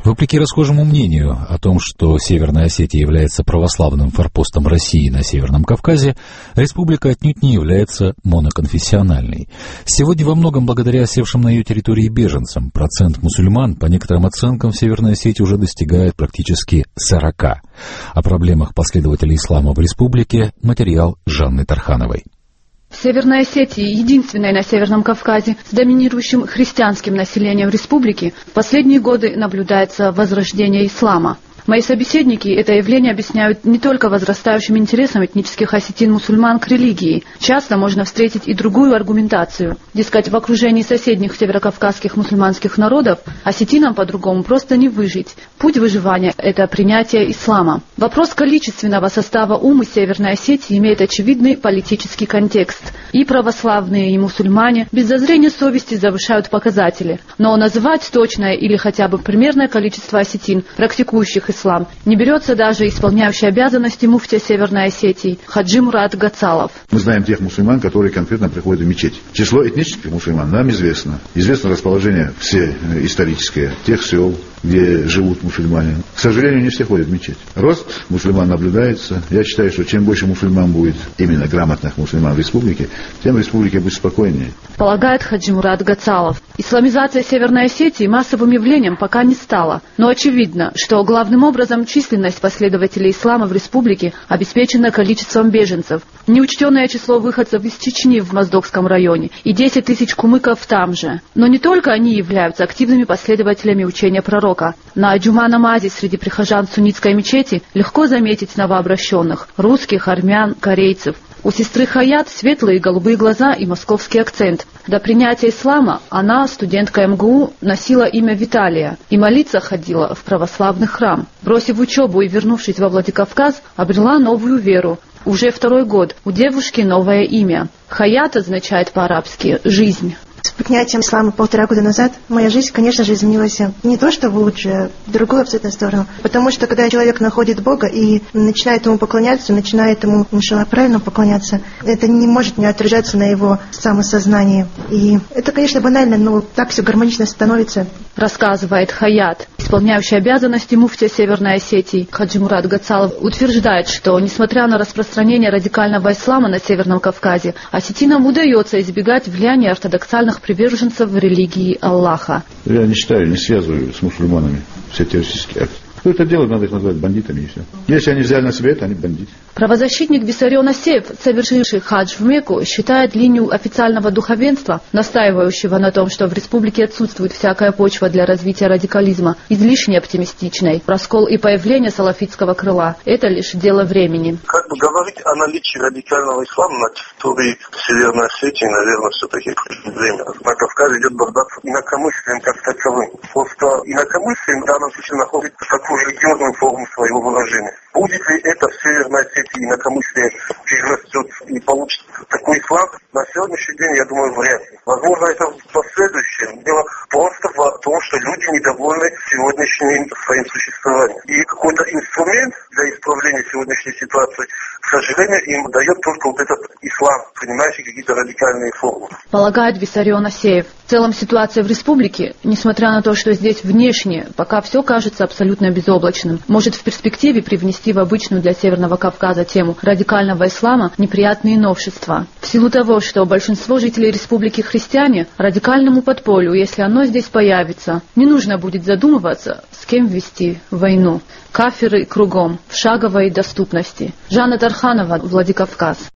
Вопреки расхожему мнению о том, что Северная Осетия является православным форпостом России на Северном Кавказе, республика отнюдь не является моноконфессиональной. Сегодня во многом благодаря осевшим на ее территории беженцам процент мусульман, по некоторым оценкам, в Северной Осетии уже достигает практически 40%. О проблемах последователей ислама в республике материал Жанны Тархановой. Северная Осетия, единственная на Северном Кавказе с доминирующим христианским населением республики, в последние годы наблюдается возрождение ислама. Мои собеседники это явление объясняют не только возрастающим интересом этнических осетин-мусульман к религии. Часто можно встретить и другую аргументацию. Дескать, в окружении соседних северокавказских мусульманских народов осетинам по-другому просто не выжить. Путь выживания – это принятие ислама. Вопрос количественного состава умы Северной Осетии имеет очевидный политический контекст. И православные, и мусульмане без зазрения совести завышают показатели. Но называть точное или хотя бы примерное количество осетин, практикующих ислам, не берется даже исполняющий обязанности муфтия Северной Осетии Хаджи Мурат Гацалов. Мы знаем тех мусульман, которые конкретно приходят в мечеть. Число этнических мусульман нам известно. Известно расположение все историческое тех сел, где живут мусульмане. К сожалению, не все ходят в мечеть. Рост мусульман наблюдается. Я считаю, что чем больше мусульман будет, именно грамотных мусульман в республике, тем в республике будет спокойнее. Полагает Хаджи Мурат Гацалов. Исламизация Северной Осетии массовым явлением пока не стала. Но очевидно, что главным образом численность последователей ислама в республике обеспечена количеством беженцев. Неучтенное число выходцев из Чечни в Моздокском районе и 10 тысяч кумыков там же. Но не только они являются активными последователями учения пророка. На джума-намазе среди прихожан суннитской мечети легко заметить новообращенных – русских, армян, корейцев. У сестры Хаят светлые голубые глаза и московский акцент. До принятия ислама она, студентка МГУ, носила имя Виталия и молиться ходила в православный храм. Бросив учебу и вернувшись во Владикавказ, обрела новую веру. Уже второй год у девушки новое имя. Хаят означает по-арабски «жизнь». С принятием ислама 1,5 года назад моя жизнь, конечно же, изменилась не то, что в лучшую, в другую абсолютно сторону. Потому что, когда человек находит Бога и начинает ему поклоняться, начинает ему, иншаллах, правильно поклоняться, это не может не отражаться на его самосознании. И это, конечно, банально, но так все гармонично становится. Рассказывает Хаят. Исполняющий обязанности муфтия Северной Осетии Хаджи Мурат Гацалов утверждает, что, несмотря на распространение радикального ислама на Северном Кавказе, осетинам удается избегать влияния ортодоксальных приверженцев в религии Аллаха. Я не считаю, не связываю с мусульманами все террористические акты. Кто это делает, надо их назвать бандитами и все. Если они взяли на себя это, они бандиты. Правозащитник Виссарион Асеев, совершивший хадж в Мекку, считает линию официального духовенства, настаивающего на том, что в республике отсутствует всякая почва для развития радикализма, излишне оптимистичной. Раскол и появление салафитского крыла – это лишь дело времени. Как бы говорить о наличии радикального ислама на территории Северной Осетии, наверное, все-таки время. На Кавказе идет борьба с инакомыслием как таковым. Просто инакомыслие в данном случае находит такую религиозную форму своего выражения. Будет ли это в Северной Осетии инакомыслие перерастет и получит такой ислам? На сегодняшний день, я думаю, вряд ли. Возможно, это в последующем. Дело просто в том, что люди недовольны сегодняшним своим существованием. И какой-то инструмент для исправления сегодняшней ситуации, к сожалению, им дает только вот этот ислам, принимающий какие-то радикальные формы. Полагает Виссарион Асеев. В целом ситуация в республике, несмотря на то, что здесь внешне пока все кажется абсолютно безоблачным, может в перспективе привнести в обычную для Северного Кавказа тему радикального ислама неприятные новшества. В силу того, что большинство жителей республики христиане, радикальному подполью, если оно здесь появится, не нужно будет задумываться, с кем вести войну. Кафиры кругом, в шаговой доступности. Жанна Тарханова, Владикавказ.